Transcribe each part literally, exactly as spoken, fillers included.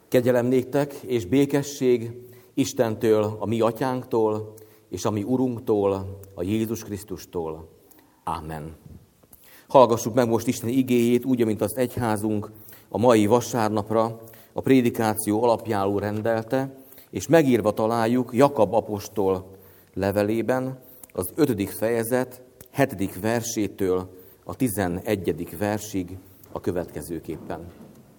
Kegyelem néktek és békesség Istentől, a mi atyánktól, és a mi Urunktól, a Jézus Krisztustól. Ámen. Hallgassuk meg most Isten igéjét, úgy, mint az egyházunk a mai vasárnapra a prédikáció alapjául rendelte, és megírva találjuk Jakab apostol levelében az ötödik fejezet hetedik versétől a tizenegyedik versig a következőképpen.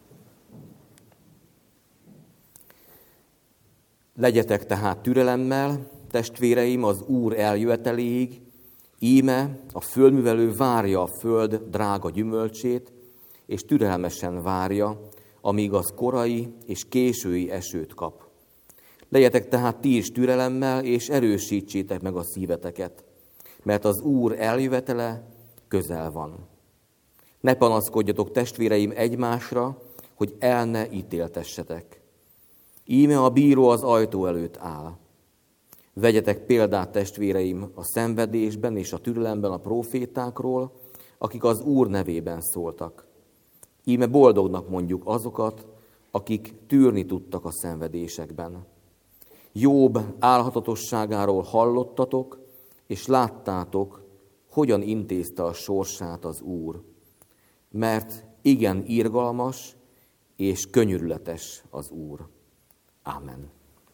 Legyetek tehát türelemmel, testvéreim, az Úr eljöveteléig, íme a földművelő várja a föld drága gyümölcsét, és türelmesen várja, amíg az korai és késői esőt kap. Legyetek tehát ti is türelemmel, és erősítsétek meg a szíveteket, mert az Úr eljövetele közel van. Ne panaszkodjatok, testvéreim, egymásra, hogy el ne ítéltessetek. Íme a bíró az ajtó előtt áll. Vegyetek példát, testvéreim, a szenvedésben és a türelemben a prófétákról, akik az Úr nevében szóltak. Íme boldognak mondjuk azokat, akik tűrni tudtak a szenvedésekben. Jobb álhatatosságáról hallottatok, és láttátok, hogyan intézte a sorsát az Úr. Mert igen irgalmas és könyörületes az Úr. Ámen.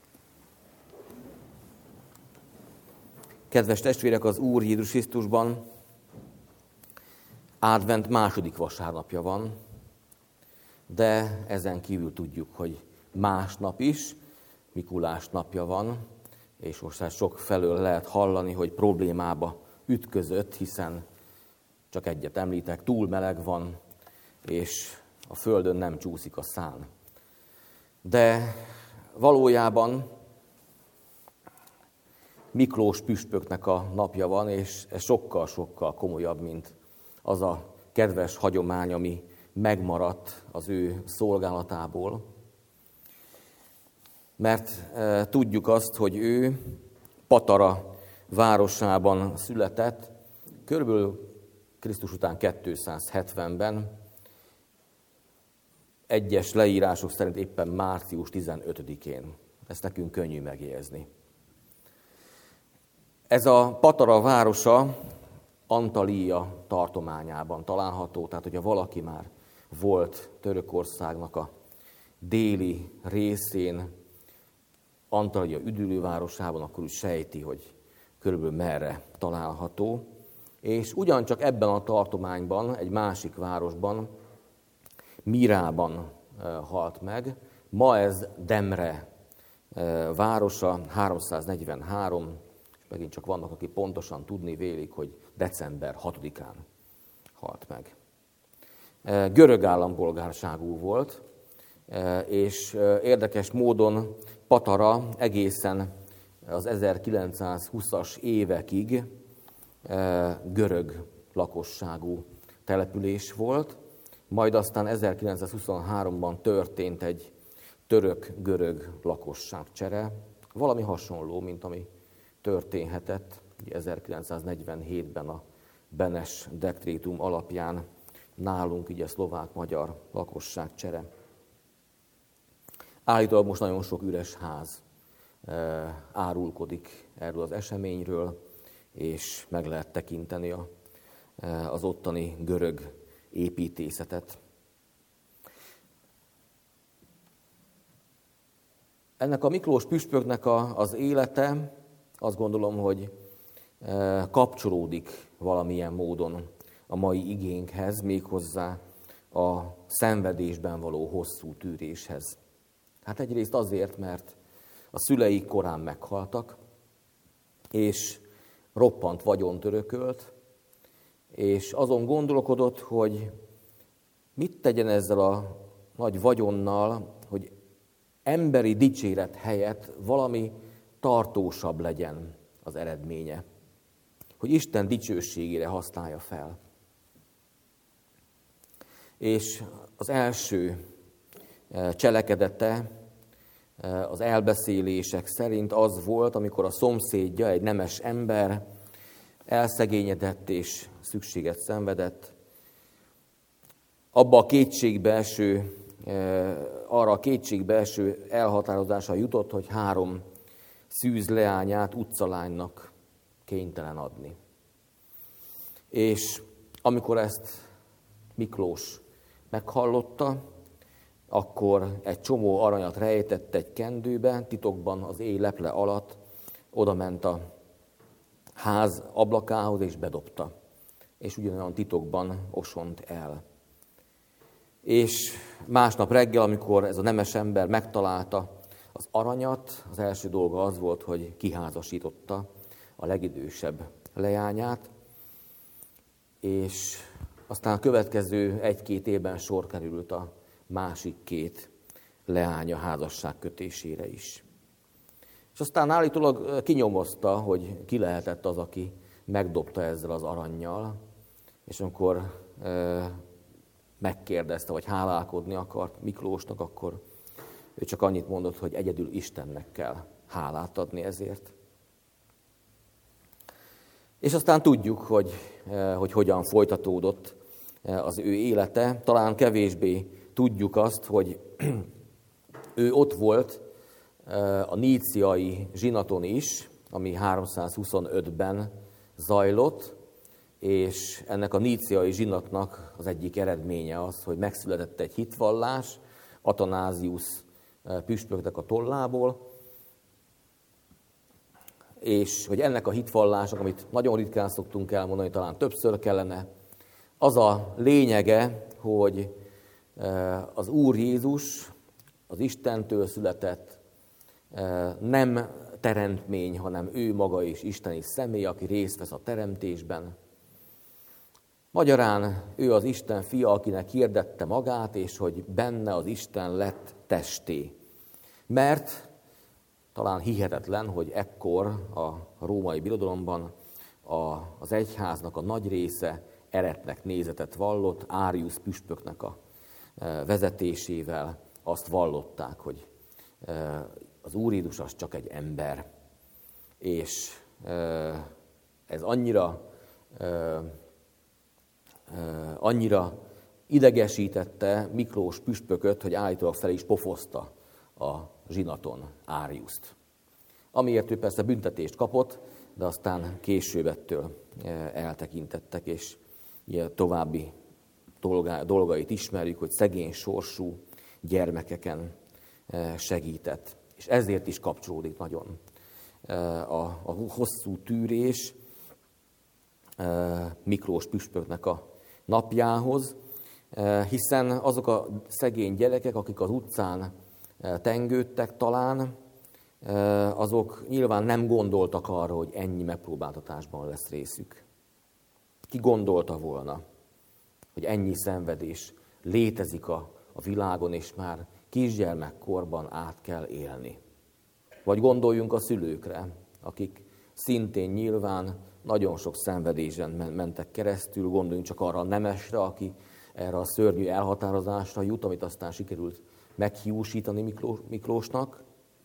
Kedves testvérek, az Úr Jézus Krisztusban advent második vasárnapja van, de ezen kívül tudjuk, hogy másnap is Mikulás napja van, és most már sok felől lehet hallani, hogy problémába ütközött, hiszen csak egyet említek, túl meleg van, és a földön nem csúszik a szán. De valójában Miklós püspöknek a napja van, és ez sokkal-sokkal komolyabb, mint az a kedves hagyomány, ami megmaradt az ő szolgálatából. Mert e, tudjuk azt, hogy ő Patara városában született, körülbelül Krisztus után kétszázhetvenben, egyes leírások szerint éppen március tizenötödikén. Ezt nekünk könnyű megjegyezni. Ez a Patara városa Antalya tartományában található, tehát hogyha valaki már volt Törökországnak a déli részén, Antalya üdülővárosában, akkor úgy sejti, hogy körülbelül merre található. És ugyancsak ebben a tartományban, egy másik városban, Mirában halt meg. Ma ez Demre városa, háromszáznegyvenhárom, és megint csak vannak, akik pontosan tudni vélik, hogy december hatodikán halt meg. Görög állampolgárságú volt, és érdekes módon Patara egészen az ezerkilencszázhúszas évekig görög lakosságú település volt, majd aztán ezerkilencszázhuszonháromban történt egy török-görög lakosságcsere, valami hasonló, mint ami történhetett ezerkilencszáznegyvenhétben a Benes dekrétum alapján nálunk, ugye szlovák-magyar lakosságcsere. Állítólag most nagyon sok üres ház árulkodik erről az eseményről, és meg lehet tekinteni a, az ottani görög építészetet. Ennek a Miklós püspöknek a, az élete, azt gondolom, hogy kapcsolódik valamilyen módon a mai igénkhez, méghozzá a szenvedésben való hosszú tűréshez. Hát egyrészt azért, mert a szülei korán meghaltak, és roppant vagyont örökölt, és azon gondolkodott, hogy mit tegyen ezzel a nagy vagyonnal, hogy emberi dicséret helyett valami tartósabb legyen az eredménye, hogy Isten dicsőségére használja fel. És az első cselekedete az elbeszélések szerint az volt, amikor a szomszédja, egy nemes ember, elszegényedett és szükséget szenvedett. Abba a kétségbeeső arra a kétségbeeső elhatározásra jutott, hogy három szűz leányát utcalánynak kénytelen adni. És amikor ezt Miklós meghallotta, akkor egy csomó aranyat rejtett egy kendőbe, titokban az éj leple alatt, odament a ház ablakához és bedobta. És ugyanolyan titokban osont el. És másnap reggel, amikor ez a nemes ember megtalálta az aranyat, az első dolga az volt, hogy kiházasította a legidősebb leányát, és aztán a következő egy-két évben sor került a másik két leánya házasság kötésére is. És aztán állítólag kinyomozta, hogy ki lehetett az, aki megdobta ezzel az arannyal, és amikor e, megkérdezte, vagy hálálkodni akart Miklósnak, akkor ő csak annyit mondott, hogy egyedül Istennek kell hálát adni ezért. És aztán tudjuk, hogy, e, hogy hogyan folytatódott az ő élete. Talán kevésbé tudjuk azt, hogy ő ott volt a níciai zsinaton is, ami háromszázhuszonötben zajlott, és ennek a níciai zsinatnak az egyik eredménye az, hogy megszületett egy hitvallás Atanázius püspöknek a tollából, és hogy ennek a hitvallásnak, amit nagyon ritkán szoktunk elmondani, talán többször kellene, az a lényege, hogy az Úr Jézus, az Istentől született, nem teremtmény, hanem ő maga is isteni személy, aki részt vesz a teremtésben. Magyarán ő az Isten fia, akinek hirdette magát, és hogy benne az Isten lett testé. Mert talán hihetetlen, hogy ekkor a római birodalomban az egyháznak a nagy része eretnek nézetet vallott, Árius püspöknek a vezetésével azt vallották, hogy az Úr Jézus az csak egy ember. És ez annyira, annyira idegesítette Miklós püspököt, hogy állítólag fel is pofozta a zsinaton Áriuszt. Amiért ő persze büntetést kapott, de aztán később ettől eltekintettek, és további dolgait ismerjük, hogy szegény sorsú gyermekeken segített. És ezért is kapcsolódik nagyon a, a hosszú tűrés Miklós püspöknek a napjához, hiszen azok a szegény gyerekek, akik az utcán tengődtek talán, azok nyilván nem gondoltak arra, hogy ennyi megpróbáltatásban lesz részük. Ki gondolta volna, hogy ennyi szenvedés létezik a, a világon, és már kisgyermekkorban át kell élni. Vagy gondoljunk a szülőkre, akik szintén nyilván nagyon sok szenvedésen mentek keresztül, gondoljunk csak arra a nemesre, aki erre a szörnyű elhatározásra jut, amit aztán sikerült meghiúsítani Miklós, Miklósnak.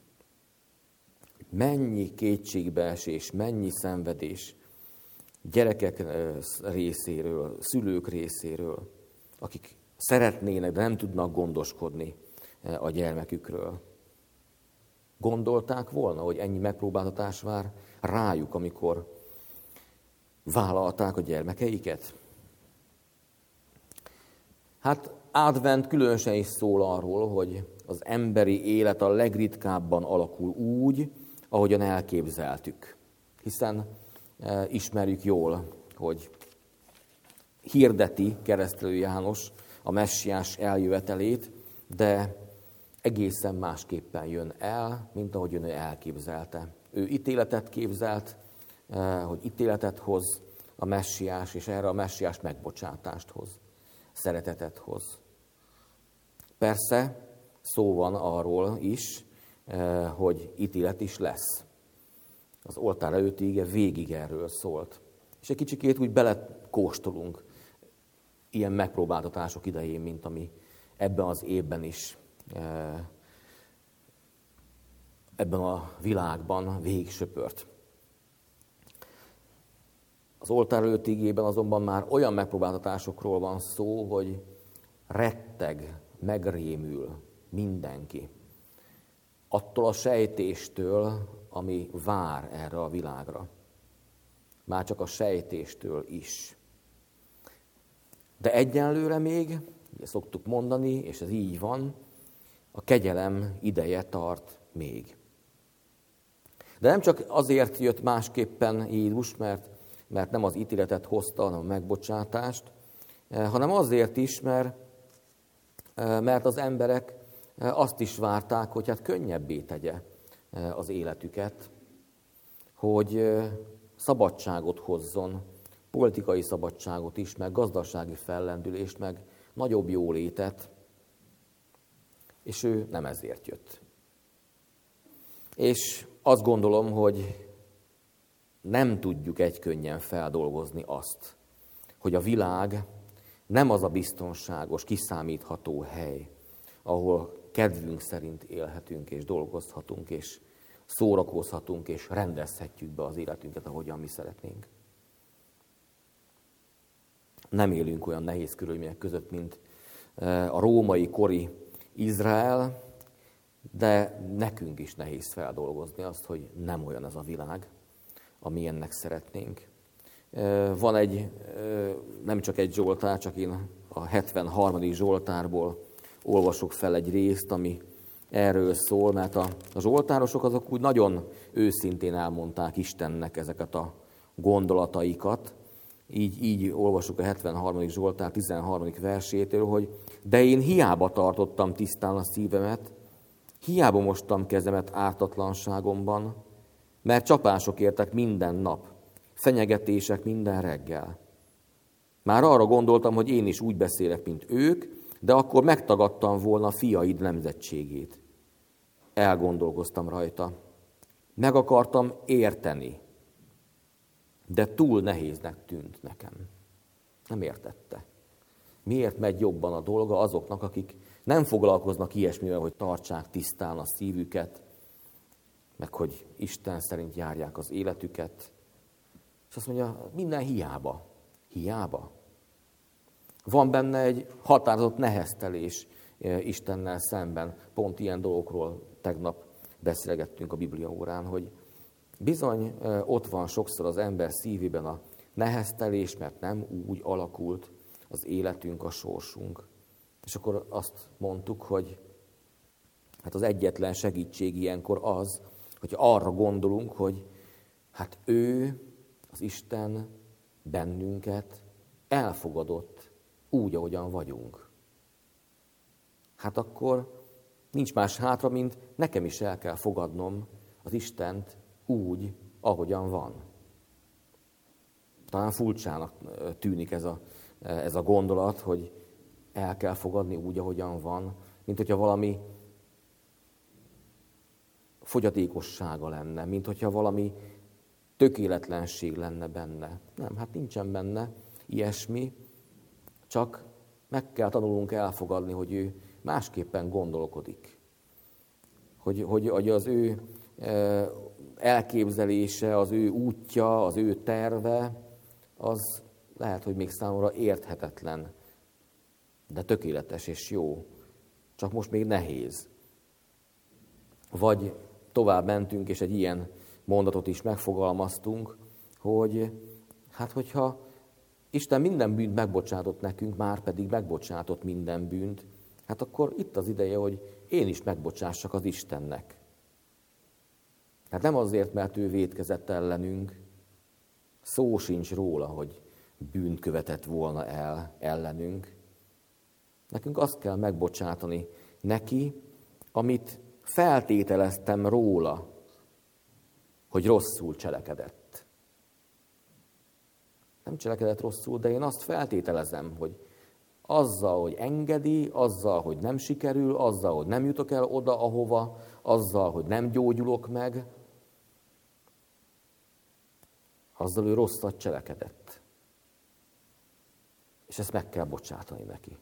Mennyi kétségbeesés, mennyi szenvedés gyerekek részéről, szülők részéről, akik szeretnének, de nem tudnak gondoskodni a gyermekükről. Gondolták volna, hogy ennyi megpróbáltatás vár rájuk, amikor vállalták a gyermekeiket? Hát advent különösen is szól arról, hogy az emberi élet a legritkábban alakul úgy, ahogyan elképzeltük. Hiszen e, ismerjük jól, hogy hirdeti Keresztelő János a messiás eljövetelét, de egészen másképpen jön el, mint ahogy ő elképzelte. Ő ítéletet képzelt, e, hogy ítéletet hoz a messiás, és erre a messiás megbocsátást hoz, szeretetet hoz. Persze szó van arról is, hogy ítélet is lesz. Az oltár előtti ige végig erről szólt. És egy kicsikét úgy belekóstolunk ilyen megpróbáltatások idején, mint ami ebben az évben is, ebben a világban végig söpört. Az oltár előtti igében azonban már olyan megpróbáltatásokról van szó, hogy retteg megrémül mindenki. Attól a sejtéstől, ami vár erre a világra. Már csak a sejtéstől is. De egyenlőre még, ugye szoktuk mondani, és ez így van, a kegyelem ideje tart még. De nem csak azért jött másképpen Jézus, mert, mert nem az ítéletet hozta, hanem a megbocsátást, hanem azért is, mert, mert az emberek azt is várták, hogy hát könnyebbé tegye az életüket, hogy szabadságot hozzon, politikai szabadságot is, meg gazdasági fellendülést, meg nagyobb jólétet, és ő nem ezért jött. És azt gondolom, hogy nem tudjuk egykönnyen feldolgozni azt, hogy a világ nem az a biztonságos, kiszámítható hely, ahol kedvünk szerint élhetünk és dolgozhatunk, és szórakozhatunk, és rendezhetjük be az életünket, ahogyan mi szeretnénk. Nem élünk olyan nehéz körülmények között, mint a római kori Izrael, de nekünk is nehéz feldolgozni azt, hogy nem olyan ez a világ, amilyennek szeretnénk. Van egy, nem csak egy zsoltár, csak én a hetvenharmadik zsoltárból olvasok fel egy részt, ami erről szól, mert a, a zsoltárosok azok úgy nagyon őszintén elmondták Istennek ezeket a gondolataikat. Így, így olvasjuk a hetvenharmadik zsoltár tizenharmadik versétől, hogy de én hiába tartottam tisztán a szívemet, hiába mostam kezemet ártatlanságomban, mert csapások értek minden nap, fenyegetések minden reggel. Már arra gondoltam, hogy én is úgy beszélek, mint ők, de akkor megtagadtam volna a fiaid nemzetségét. Elgondolkoztam rajta. Meg akartam érteni, de túl nehéznek tűnt nekem. Nem értette. Miért megy jobban a dolga azoknak, akik nem foglalkoznak ilyesmivel, hogy tartsák tisztán a szívüket, meg hogy Isten szerint járják az életüket. És azt mondja, minden hiába. Hiába. Van benne egy határozott neheztelés Istennel szemben. Pont ilyen dolgokról tegnap beszélgettünk a Biblia órán, hogy bizony ott van sokszor az ember szívében a neheztelés, mert nem úgy alakult az életünk, a sorsunk. És akkor azt mondtuk, hogy hát az egyetlen segítség ilyenkor az, hogy arra gondolunk, hogy hát ő, az Isten bennünket elfogadott úgy, ahogyan vagyunk. Hát akkor nincs más hátra, mint nekem is el kell fogadnom az Istent úgy, ahogyan van. Talán furcsának tűnik ez a, ez a gondolat, hogy el kell fogadni úgy, ahogyan van, mint hogyha valami fogyatékossága lenne, mint hogyha valami tökéletlenség lenne benne. Nem, hát nincsen benne ilyesmi, csak meg kell tanulnunk elfogadni, hogy ő másképpen gondolkodik. Hogy, hogy, hogy az ő elképzelése, az ő útja, az ő terve, az lehet, hogy még számomra érthetetlen, de tökéletes és jó. Csak most még nehéz. Vagy tovább mentünk, és egy ilyen mondatot is megfogalmaztunk, hogy hát hogyha Isten minden bűnt megbocsátott nekünk, már pedig megbocsátott minden bűnt, hát akkor itt az ideje, hogy én is megbocsássak az Istennek. Hát nem azért, mert ő vétkezett ellenünk, szó sincs róla, hogy bűnt követett volna el ellenünk. Nekünk azt kell megbocsátani neki, amit feltételeztem róla, hogy rosszul cselekedett. Nem cselekedett rosszul, de én azt feltételezem, hogy azzal, hogy engedi, azzal, hogy nem sikerül, azzal, hogy nem jutok el oda, ahova, azzal, hogy nem gyógyulok meg, azzal ő rosszat cselekedett. És ezt meg kell bocsátani neki.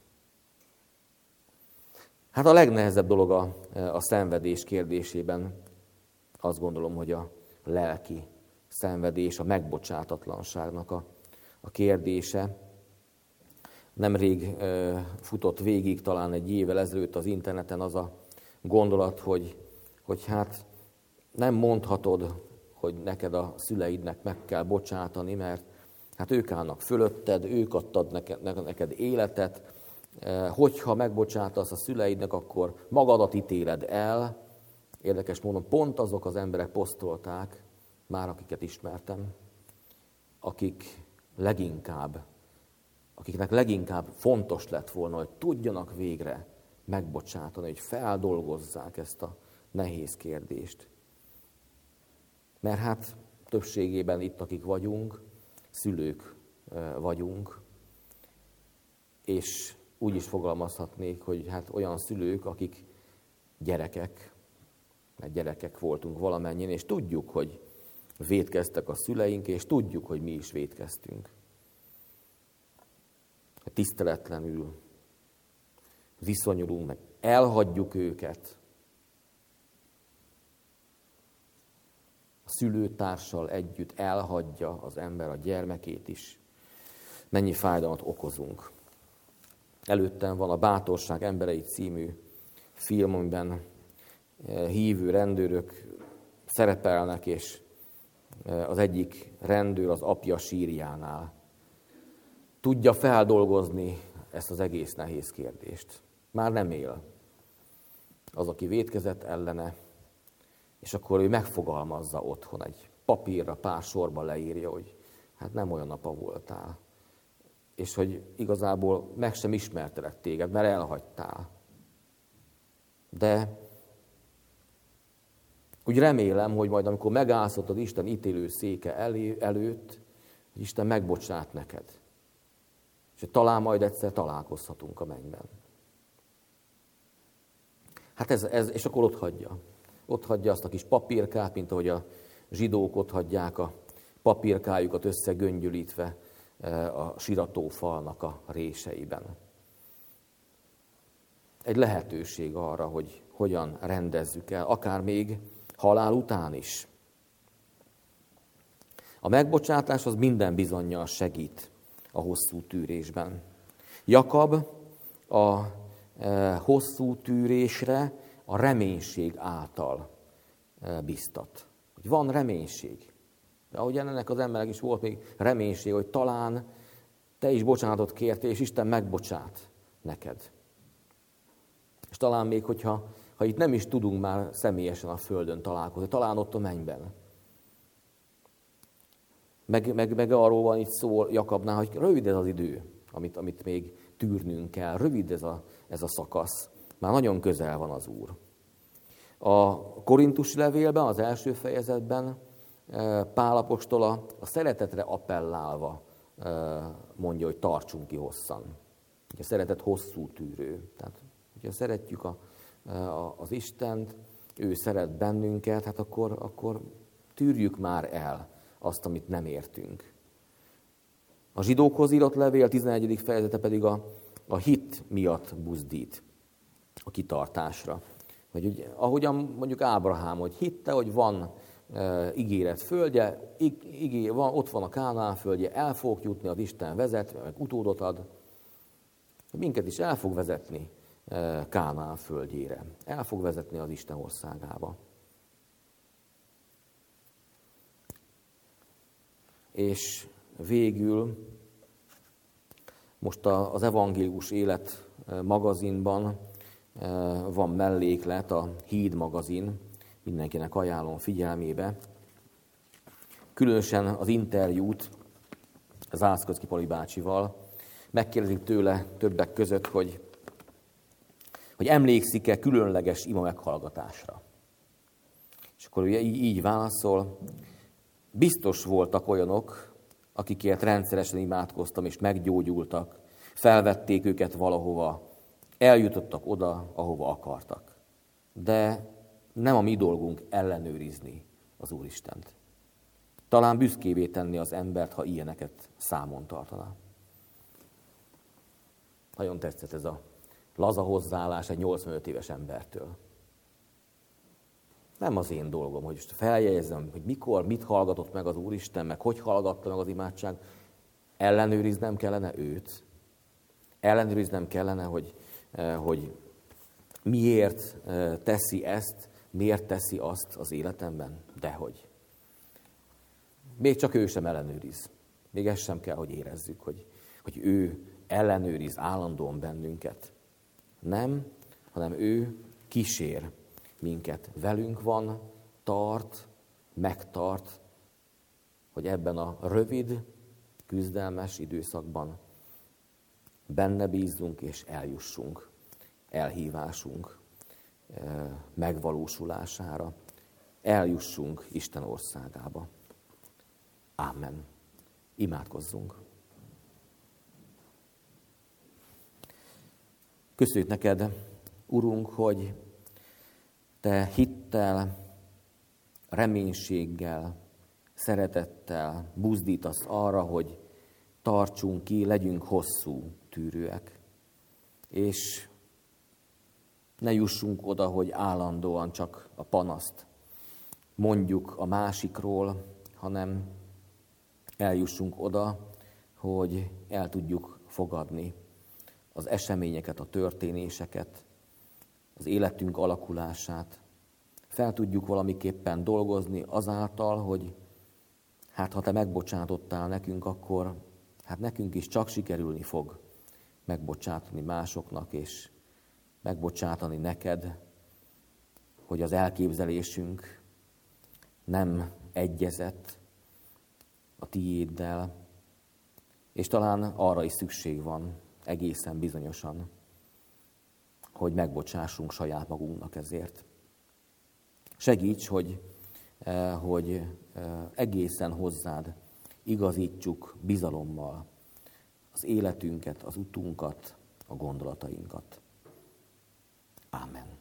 Hát a legnehezebb dolog a, a szenvedés kérdésében, azt gondolom, hogy a lelki szenvedés, a megbocsátatlanságnak a, a kérdése. Nemrég futott végig, talán egy évvel ezelőtt az interneten az a gondolat, hogy, hogy hát nem mondhatod, hogy neked a szüleidnek meg kell bocsátani, mert hát ők állnak fölötted, ők adtad neked, neked életet. Hogyha megbocsátasz a szüleidnek, akkor magadat ítéled el. Érdekes módon pont azok az emberek posztolták, már akiket ismertem, akik leginkább, akiknek leginkább fontos lett volna, hogy tudjanak végre megbocsátani, hogy feldolgozzák ezt a nehéz kérdést. Mert hát többségében itt, akik vagyunk, szülők vagyunk, és úgy is fogalmazhatnék, hogy hát olyan szülők, akik gyerekek, mert gyerekek voltunk valamennyien, és tudjuk, hogy vétkeztek a szüleink, és tudjuk, hogy mi is vétkeztünk. Tiszteletlenül viszonyulunk, meg elhagyjuk őket. A szülőtársal együtt elhagyja az ember a gyermekét is. Mennyi fájdalmat okozunk. Előttem van a Bátorság emberei című film, amiben hívő rendőrök szerepelnek, és az egyik rendőr az apja sírjánál tudja feldolgozni ezt az egész nehéz kérdést. Már nem él az, aki vétkezett ellene, és akkor ő megfogalmazza otthon, egy papírra, pár sorba leírja, hogy hát nem olyan apa voltál, és hogy igazából meg sem ismertelek téged, mert elhagytál. De úgy remélem, hogy majd amikor megállsz ott az Isten ítélő széke előtt, hogy Isten megbocsát neked. És hogy talán majd egyszer találkozhatunk a mennyben. Hát ez, ez, és akkor ott hagyja. Ott hagyja azt a kis papírkát, mint ahogy a zsidók ott hagyják a papírkájukat összegöngyölítve a siratófalnak a réseiben. Egy lehetőség arra, hogy hogyan rendezzük el, akár még halál után is. A megbocsátás az minden bizonnyal segít a hosszú tűrésben. Jakab a e, hosszú tűrésre a reménység által e, biztat. Hogy van reménység. De ahogy ennek az emberek is volt még reménység, hogy talán te is bocsánatot kértél, és Isten megbocsát neked. És talán még, hogyha ha itt nem is tudunk már személyesen a földön találkozni, talán ott a mennyben. Meg, meg, meg arról van itt szó Jakabnál, hogy rövid ez az idő, amit, amit még tűrnünk kell. Rövid ez a, ez a szakasz. Már nagyon közel van az Úr. A Korintusi levélben, az első fejezetben Pál apostol a, a szeretetre appellálva mondja, hogy tartsunk ki hosszan. A szeretet hosszú tűrő. Tehát, hogyha szeretjük a, a, az Istent, ő szeret bennünket, hát akkor, akkor tűrjük már el azt, amit nem értünk. A zsidókhoz írott levél tizenegyedik fejezete pedig a, a hit miatt buzdít a kitartásra. Hogy ugye, ahogyan mondjuk Ábrahám, hogy hitte, hogy van e, ígéret földje, ígé, van, ott van a Kánaán földje, el fogok jutni, az Isten vezet, meg utódot ad. Minket is el fog vezetni e, Kánaán földjére. El fog vezetni az Isten országába. És végül most az Evangélikus Élet magazinban van melléklet, a Híd magazin, mindenkinek ajánlom figyelmébe. Különösen az interjút Zászkocki Pali bácsival. Megkérdezik tőle többek között, hogy, hogy emlékszik-e különleges ima meghallgatásra. És akkor ő így, így válaszol. Biztos voltak olyanok, akikért rendszeresen imádkoztam, és meggyógyultak, felvették őket valahova, eljutottak oda, ahova akartak. De nem a mi dolgunk ellenőrizni az Úristent. Talán büszkévé tenni az embert, ha ilyeneket számon tartaná. Nagyon tetszett ez a laza hozzáállás egy nyolcvanöt éves embertől. Nem az én dolgom, hogy most feljegyezzem, hogy mikor, mit hallgatott meg az Úristen, meg hogy hallgatta meg az imádság. Ellenőriznem kellene őt. Ellenőriznem kellene, hogy, hogy miért teszi ezt, miért teszi azt az életemben? Dehogy. Még csak ő sem ellenőriz. Még ezt sem kell, hogy érezzük, hogy, hogy ő ellenőriz állandóan bennünket. Nem, hanem ő kísér minket. Velünk van, tart, megtart, hogy ebben a rövid, küzdelmes időszakban benne bízzunk és eljussunk elhívásunk megvalósulására. Eljussunk Isten országába. Ámen. Imádkozzunk. Köszönjük neked, Urunk, hogy te hittel, reménységgel, szeretettel buzdítasz arra, hogy tartsunk ki, legyünk hosszú tűrőek. És ne jussunk oda, hogy állandóan csak a panaszt mondjuk a másikról, hanem eljussunk oda, hogy el tudjuk fogadni az eseményeket, a történéseket, az életünk alakulását. Fel tudjuk valamiképpen dolgozni azáltal, hogy hát ha te megbocsátottál nekünk, akkor hát nekünk is csak sikerülni fog megbocsátani másoknak, és megbocsátani neked, hogy az elképzelésünk nem egyezett a tiéddel, és talán arra is szükség van egészen bizonyosan, hogy megbocsássunk saját magunknak ezért. Segíts, hogy, hogy egészen hozzád igazítsuk bizalommal az életünket, az utunkat, a gondolatainkat. Ámen.